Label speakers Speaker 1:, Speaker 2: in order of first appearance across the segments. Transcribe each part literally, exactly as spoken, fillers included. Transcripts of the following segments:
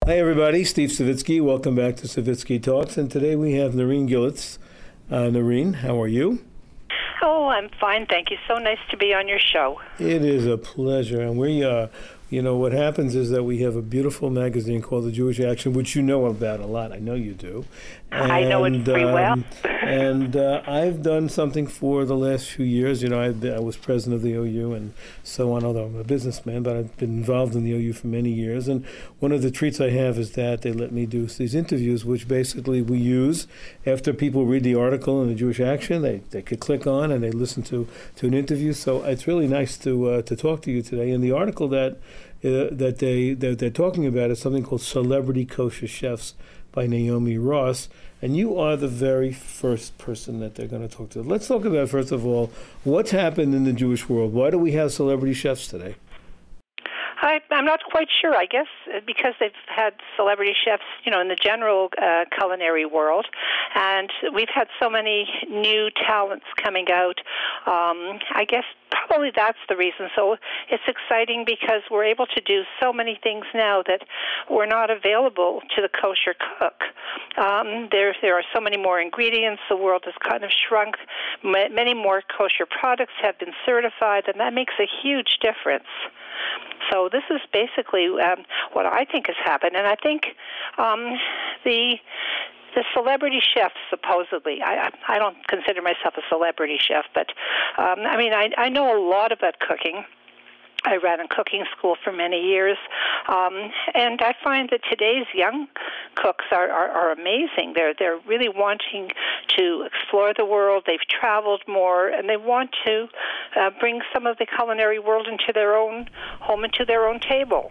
Speaker 1: Hi, everybody. Steve Savitsky. Welcome back to Savitsky Talks. And today we have Noreen Gillitz. Uh, Noreen, how are you?
Speaker 2: Oh, I'm fine. Thank you. So nice to be on your show.
Speaker 1: It is a pleasure. And we, uh, you know, what happens is that we have a beautiful magazine called The Jewish Action, which you know about a lot. I know you do. And,
Speaker 2: I know it pretty well.
Speaker 1: Um, and uh, I've done something for the last few years. You know, I've been, I was president of the O U and so on, although I'm a businessman, but I've been involved in the O U for many years. And one of the treats I have is that they let me do these interviews, which basically we use after people read the article in the Jewish Action. They they could click on and they listen to, to an interview. So it's really nice to uh, to talk to you today. And the article that uh, that they that they're talking about is something called Celebrity Kosher Chefs by Naomi Ross, and you are the very first person that they're going to talk to. Let's talk about, first of all, what's happened in the Jewish world. Why do we have celebrity chefs today?
Speaker 2: I, I'm not quite sure. I guess because they've had celebrity chefs, you know, in the general uh, culinary world, and we've had so many new talents coming out. Um, I guess probably that's the reason. So it's exciting because we're able to do so many things now that were not available to the kosher cook. Um, there, there are so many more ingredients. The world has kind of shrunk. M- many more kosher products have been certified, and that makes a huge difference. So this is basically um, what I think has happened, and I think um, the the celebrity chefs, supposedly, I, I don't consider myself a celebrity chef, but um, I mean, I, I know a lot about cooking. I ran a cooking school for many years, um, and I find that today's young cooks are, are, are amazing. They're they're really wanting to explore the world. They've traveled more, and they want to uh, bring some of the culinary world into their own home, into their own table.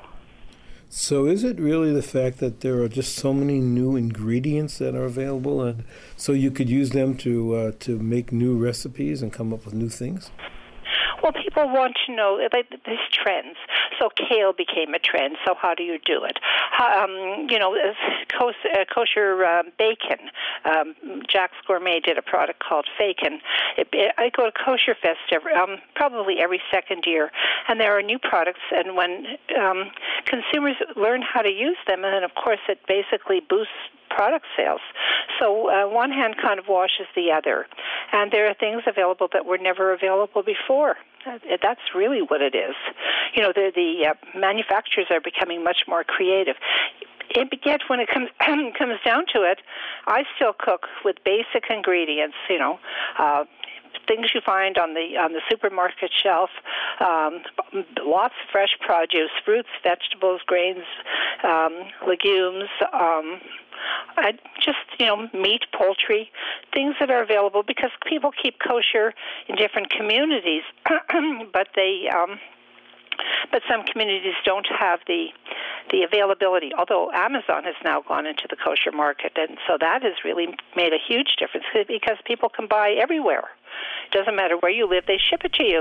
Speaker 1: So is it really the fact that there are just so many new ingredients that are available, and so you could use them to uh, to make new recipes and come up with new things?
Speaker 2: Well, people want to know, like, these trends. So kale became a trend, so how do you do it? Um, you know, kosher, kosher uh, bacon. Um, Jack's Gourmet did a product called Fakin. It, it, I go to Kosher Fest every, um, probably every second year, and there are new products, and when um, consumers learn how to use them, and then, of course, it basically boosts product sales. So uh, one hand kind of washes the other. And there are things available that were never available before. That's really what it is. You know, the, the uh, manufacturers are becoming much more creative. It, yet when it comes comes down to it, I still cook with basic ingredients, you know, uh, things you find on the on the supermarket shelf, um, lots of fresh produce, fruits, vegetables, grains, um, legumes, um, I just, you know, meat, poultry, things that are available because people keep kosher in different communities, but they, um, but some communities don't have the the availability. Although Amazon has now gone into the kosher market, and so that has really made a huge difference because people can buy everywhere. It doesn't matter where you live; they ship it to you.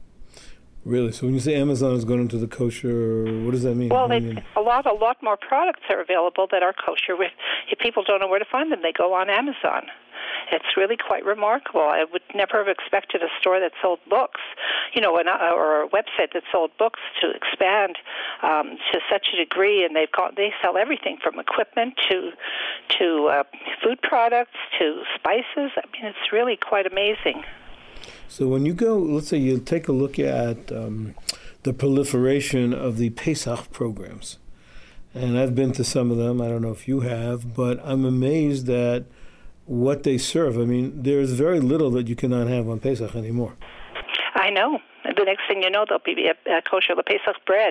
Speaker 1: Really? So when you say Amazon has gone into the kosher, what does that mean?
Speaker 2: Well,
Speaker 1: they,
Speaker 2: mean? a lot, a lot more products are available that are kosher. If people don't know where to find them, they go on Amazon. It's really quite remarkable. I would never have expected a store that sold books, you know, an, or a website that sold books to expand um, to such a degree. And they've got they sell everything from equipment to to uh, food products to spices. I mean, it's really quite amazing.
Speaker 1: So when you go, let's say you take a look at um, the proliferation of the Pesach programs, and I've been to some of them, I don't know if you have, but I'm amazed at what they serve. I mean, there's very little that you cannot have on Pesach anymore.
Speaker 2: I know. The next thing you know, there'll be a, a kosher Pesach bread.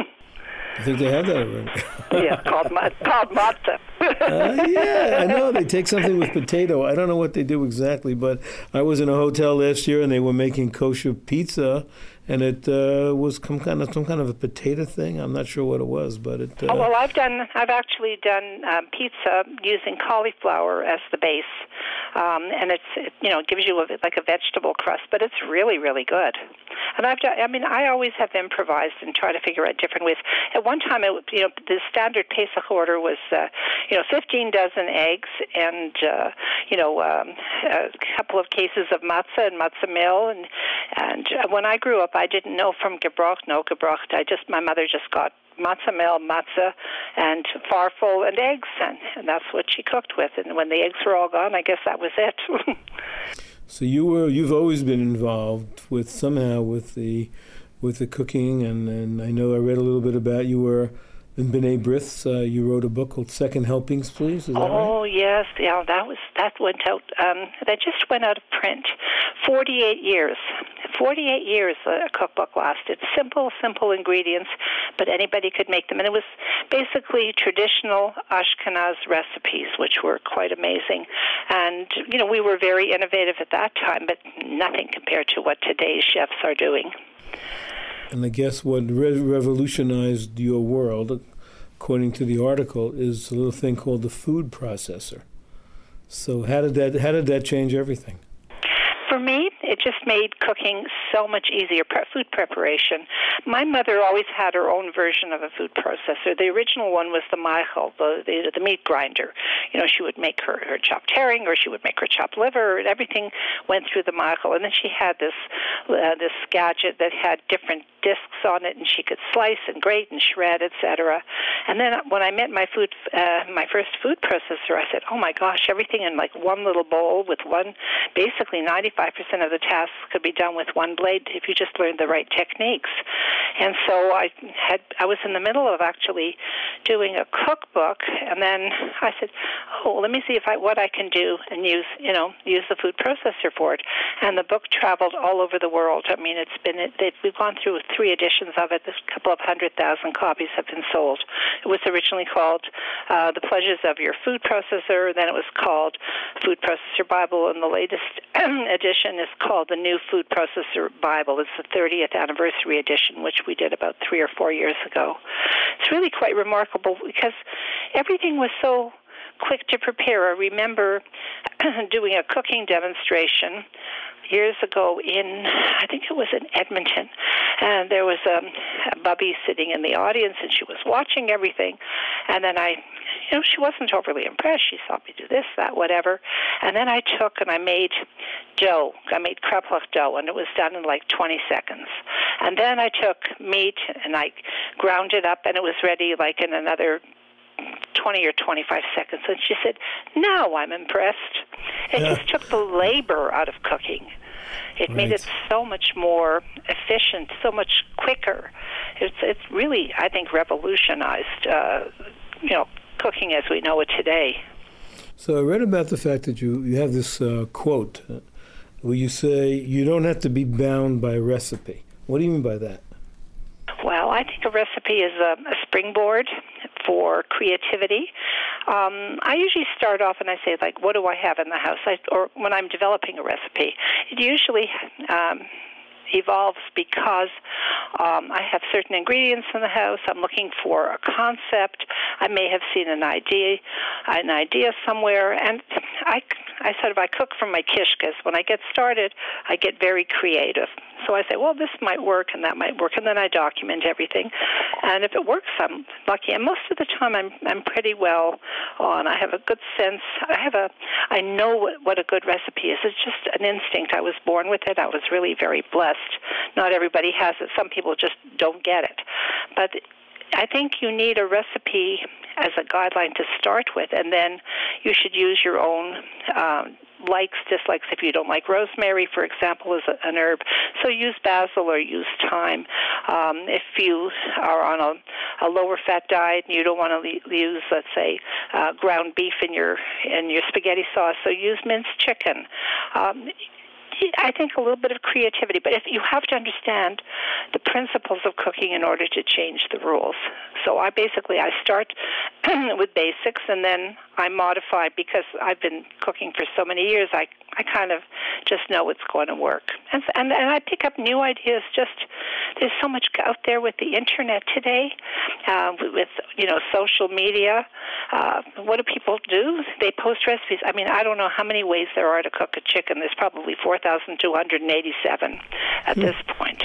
Speaker 1: I think they have that already.
Speaker 2: Yeah, called, called matzah.
Speaker 1: uh, yeah, I know. They take something with potato. I don't know what they do exactly, but I was in a hotel last year and they were making kosher pizza, and it uh, was some kind of some kind of a potato thing. I'm not sure what it was, but it. Uh,
Speaker 2: oh well, I've done. I've actually done um, pizza using cauliflower as the base, um, and it's it, you know it gives you a, like a vegetable crust, but it's really really good. And I've done, I mean I always have improvised and try to figure out different ways. At one time, it, you know, the standard Pesach order was uh, you know fifteen dozen eggs and uh, you know um, a couple of cases of matzah and matzah meal, and and when I grew up, I didn't know from Gebrocht, no Gebrocht. I just, my mother just got matzo meal, matzah, and farfel and eggs, and, and that's what she cooked with. And when the eggs were all gone, I guess that was it.
Speaker 1: So you were you've always been involved with somehow with the with the cooking, and, and I know I read a little bit about you were in B'nai B'rith's. Uh, you wrote a book called Second Helpings, Please. Is that
Speaker 2: oh
Speaker 1: right?
Speaker 2: yes, yeah, that was that went out. Um, that just went out of print. Forty-eight years. Forty-eight years a cookbook lasted. Simple, simple ingredients, but anybody could make them, and it was basically traditional Ashkenaz recipes, which were quite amazing. And you know, we were very innovative at that time, but nothing compared to what today's chefs are doing.
Speaker 1: And I guess what re- revolutionized your world, according to the article, is a little thing called the food processor. So how did that how did that change everything?
Speaker 2: For me, it just made cooking so much easier, pre- food preparation. My mother always had her own version of a food processor. The original one was the maichel, the, the the meat grinder. You know, she would make her, her chopped herring, or she would make her chopped liver, and everything went through the maichel. And then she had this uh, this gadget that had different discs on it, and she could slice and grate and shred, et cetera. And then when I met my food, uh, my first food processor, I said, "Oh my gosh, everything in like one little bowl with one, basically ninety-five percent of the tasks could be done with one blade if you just learned the right techniques." And so I had I was in the middle of actually doing a cookbook, and then I said, "Oh, let me see if I what I can do and use you know use the food processor for it." And the book traveled all over the world. I mean, it's been it, we've gone through three editions of it. There's a couple of hundred thousand copies have been sold. It was originally called uh, "The Pleasures of Your Food Processor." Then it was called "Food Processor Bible," and the latest edition is called the New Food Processor Bible. It's the thirtieth anniversary edition, which we did about three or four years ago. It's really quite remarkable because everything was so quick to prepare. I remember doing a cooking demonstration years ago in, I think it was in Edmonton, and there was um, a bubby sitting in the audience, and she was watching everything, and then I, you know, she wasn't overly impressed. She saw me do this, that, whatever, and then I took and I made dough. I made kreplach dough, and it was done in like twenty seconds, and then I took meat, and I ground it up, and it was ready like in another twenty or twenty-five seconds. And she said, "Now I'm impressed." It yeah. just took the labor out of cooking. It right. made it so much more efficient, so much quicker. It's it's really, I think, revolutionized, uh, you know, cooking as we know it today.
Speaker 1: So I read about the fact that you, you have this uh, quote uh, where you say you don't have to be bound by a recipe. What do you mean by that?
Speaker 2: Well, I think a recipe is a, a springboard for creativity. Um, I usually start off and I say, like, what do I have in the house? I, or when I'm developing a recipe, it usually um, evolves because um, I have certain ingredients in the house. I'm looking for a concept. I may have seen an idea, an idea somewhere, and I, I sort of I cook from my kishkas. When I get started, I get very creative. So I say, well, this might work and that might work, and then I document everything. And if it works, I'm lucky. And most of the time, I'm I'm pretty well on. I have a good sense. I have a I know what, what a good recipe is. It's just an instinct. I was born with it. I was really very blessed. Not everybody has it. Some people just don't get it. But I think you need a recipe as a guideline to start with, and then you should use your own um, likes, dislikes. If you don't like rosemary, for example, as a, an herb, so use basil or use thyme. Um, if you are on a, a lower fat diet and you don't want to le- use, let's say, uh, ground beef in your in your spaghetti sauce, so use minced chicken. Um, I think a little bit of creativity, but if you have to understand the principles of cooking in order to change the rules. So I basically, I start with basics, and then I modify because I've been cooking for so many years. I, I kind of just know it's going to work. And, and, and I pick up new ideas. Just, there's so much out there with the internet today, uh, with, you know, social media. Uh, what do people do? They post recipes. I mean, I don't know how many ways there are to cook a chicken. There's probably four thousand two hundred eighty-seven at this point.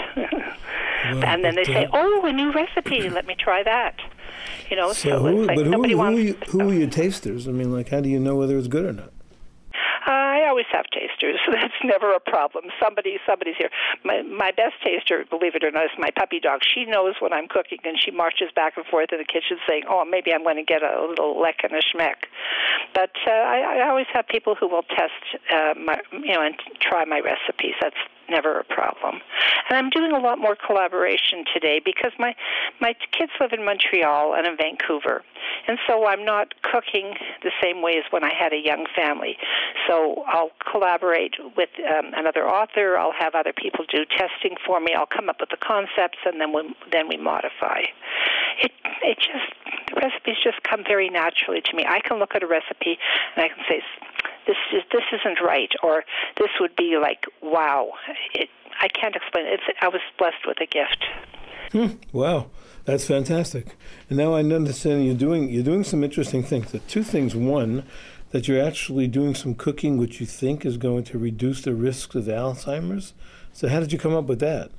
Speaker 2: Well, and then they say, uh, "Oh, a new recipe. Let me try that." You know, so,
Speaker 1: so who,
Speaker 2: it's like
Speaker 1: but who,
Speaker 2: nobody
Speaker 1: who,
Speaker 2: wants.
Speaker 1: Are you, who are your tasters? I mean, like, how do you know whether it's good or not?
Speaker 2: Uh, I always always have tasters. That's never a problem. Somebody, somebody's here. My my best taster, believe it or not, is my puppy dog. She knows when I'm cooking, and she marches back and forth in the kitchen saying, "Oh, maybe I'm going to get a little leck and a schmeck." But uh, I, I always have people who will test, uh, my, you know, and try my recipes. That's never a problem. And I'm doing a lot more collaboration today because my my kids live in Montreal and in Vancouver, and so I'm not cooking the same way as when I had a young family. So I'll collaborate with um, another author. I'll have other people do testing for me. I'll come up with the concepts, and then we, then we modify. It it just the recipes just come very naturally to me. I can look at a recipe and I can say, this is this isn't right, or this would be like, wow. It, I can't explain it. It's, I was blessed with a gift.
Speaker 1: Hmm. Wow, that's fantastic. And now I understand you're doing you're doing some interesting things. The two things: one, that you're actually doing some cooking which you think is going to reduce the risks of Alzheimer's. So how did you come up with that?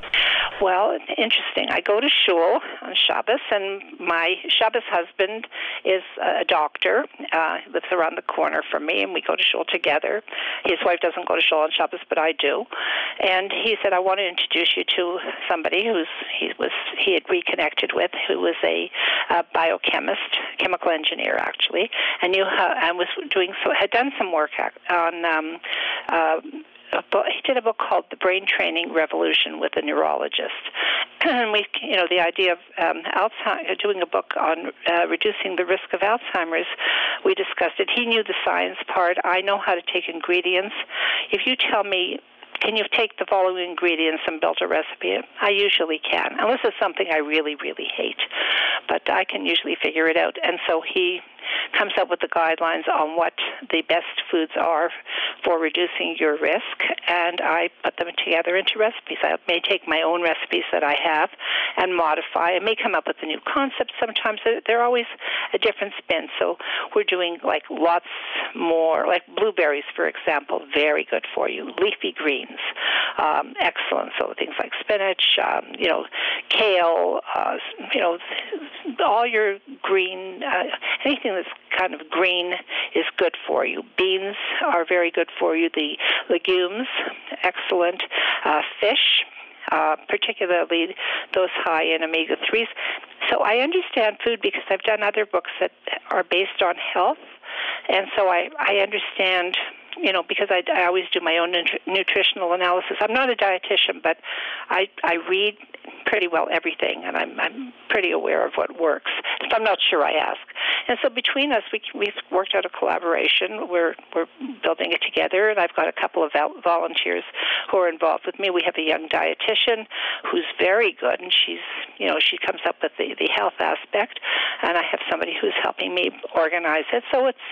Speaker 2: Well, interesting. I go to shul on Shabbos, and my Shabbos husband is a doctor. Uh, he lives around the corner from me, and we go to shul together. His wife doesn't go to shul on Shabbos, but I do. And he said, I want to introduce you to somebody who's he was he had reconnected with, who was a, a biochemist, chemical engineer actually, and knew how, and was doing so had done some work on. Um, uh, A book, he did a book called The Brain Training Revolution with a neurologist. And we, you know, the idea of um, Alzheimer's, doing a book on uh, reducing the risk of Alzheimer's, we discussed it. He knew the science part. I know how to take ingredients. If you tell me, can you take the following ingredients and build a recipe? I usually can, unless it's something I really, really hate. But I can usually figure it out. And so he comes up with the guidelines on what the best foods are for reducing your risk, and I put them together into recipes. I may take my own recipes that I have and modify. I may come up with a new concept. Sometimes they're always a different spin. So we're doing like lots more, like blueberries, for example, very good for you. Leafy greens, um, excellent. So things like spinach, um, you know, kale, uh, you know, all your green, uh, anything that's kind of green is good for you. Beans are very good for you. The legumes, excellent. Uh, fish, uh, particularly those high in omega threes. So I understand food because I've done other books that are based on health, and so I, I understand, you know, because I, I always do my own nutri- nutritional analysis. I'm not a dietitian, but I I read pretty well everything, and I'm I'm pretty aware of what works. If I'm not sure, I ask. And so between us, we we've worked out a collaboration. We're we're building it together, and I've got a couple of volunteers who are involved with me. We have a young dietitian who's very good, and she's you know she comes up with the, the health aspect, and I have somebody who's helping me organize it. So it's.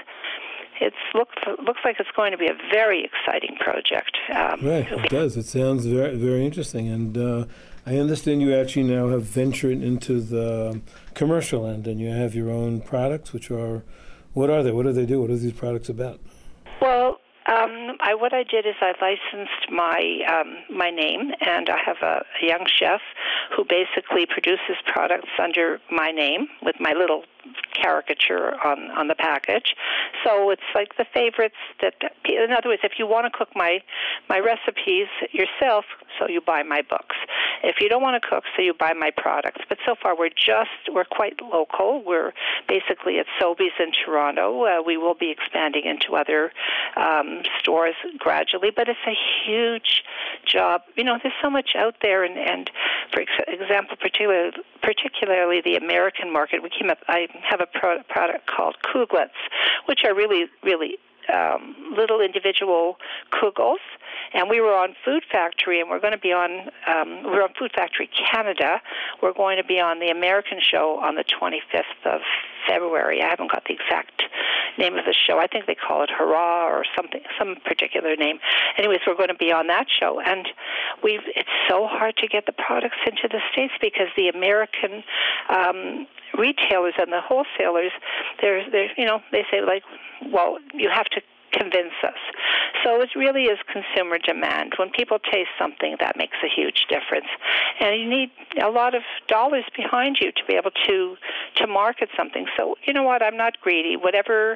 Speaker 2: It looks looks like it's going to be a very exciting project. Um,
Speaker 1: right, it does. It sounds very very interesting, and uh, I understand you actually now have ventured into the commercial end, and you have your own products, which are what are they? What do they do? What are these products about?
Speaker 2: Well. Um, I, what I did is I licensed my um, my name, and I have a, a young chef who basically produces products under my name with my little caricature on, on the package. So it's like the favorites that, in other words, if you want to cook my, my recipes yourself, so you buy my books. If you don't want to cook, so you buy my products. But so far we're just, we're quite local. We're basically at Sobeys in Toronto. Uh, we will be expanding into other um, stores gradually, but it's a huge job. You know, there's so much out there, and, and for example, particularly, particularly the American market, we came up, I have a pro- product called Kuglets, which are really, really um, little individual kugels. And we were on Food Factory, and we're going to be on, um, we're on Food Factory Canada. We're going to be on the American show on the twenty-fifth of February. I haven't got the exact name of the show. I think they call it Hurrah or something, some particular name. Anyways, we're going to be on that show. And we've it's so hard to get the products into the States because the American um, retailers and the wholesalers, they're, they're, you know, they say, like, well, you have to convince us. So it really is consumer demand. When people taste something, that makes a huge difference. And you need a lot of dollars behind you to be able to to market something. So, you know what, I'm not greedy. Whatever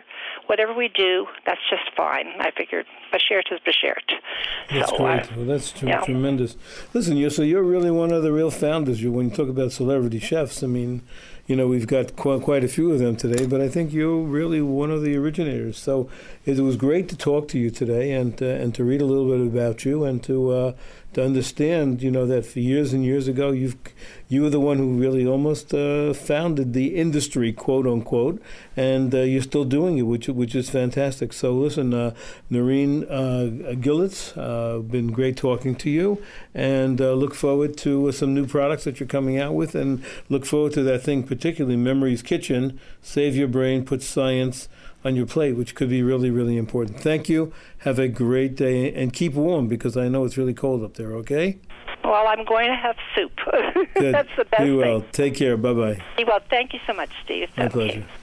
Speaker 2: whatever we do, that's just fine. I figured bashert is bashert.
Speaker 1: That's
Speaker 2: so,
Speaker 1: great.
Speaker 2: Uh,
Speaker 1: well, that's tr-
Speaker 2: yeah.
Speaker 1: tremendous. Listen, you so you're really one of the real founders. You when you talk about celebrity chefs, I mean, you know, we've got qu- quite a few of them today, but I think you're really one of the originators. So it was great to talk to you today and uh, and to read a little bit about you and to uh, to understand, you know, that for years and years ago, you've you were the one who really almost uh, founded the industry, quote unquote, and uh, you're still doing it, which which is fantastic. So listen, uh, Noreen uh, Gillitz, uh, been great talking to you, and uh, look forward to uh, some new products that you're coming out with, and look forward to that thing, particularly Memory's Kitchen. Save your brain, put science on your plate, which could be really, really important. Thank you. Have a great day, and keep warm because I know it's really cold up there, okay?
Speaker 2: Well, I'm going to have soup.
Speaker 1: Good.
Speaker 2: That's the best
Speaker 1: Be well.
Speaker 2: thing.
Speaker 1: Take care. Bye-bye.
Speaker 2: Well, thank you so much, Steve.
Speaker 1: My
Speaker 2: Okay.
Speaker 1: pleasure.